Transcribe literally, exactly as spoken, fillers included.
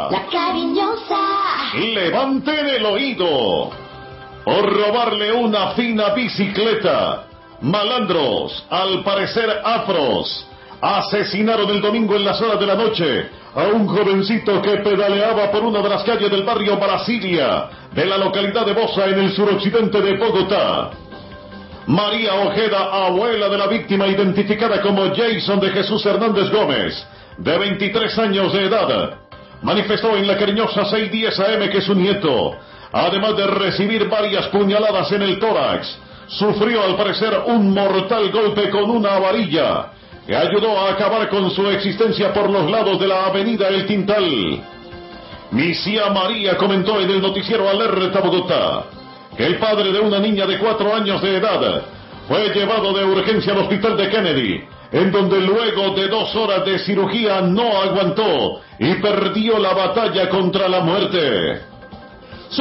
Bogotá. La cariñosa. Levanten el oído. Por robarle una fina bicicleta, malandros, al parecer afros, asesinaron el domingo en las horas de la noche a un jovencito que pedaleaba por una de las calles del barrio Brasilia, de la localidad de Bosa, en el suroccidente de Bogotá. María Ojeda, abuela de la víctima, identificada como Jason de Jesús Hernández Gómez, de veintitrés años de edad, manifestó en la cariñosa seiscientos diez A M que su nieto, además de recibir varias puñaladas en el tórax, sufrió al parecer un mortal golpe con una varilla que ayudó a acabar con su existencia por los lados de la avenida El Tintal. Misia María comentó en el noticiero Alerta Bogotá que el padre de una niña de cuatro años de edad fue llevado de urgencia al hospital de Kennedy, en donde luego de dos horas de cirugía no aguantó y perdió la batalla contra la muerte.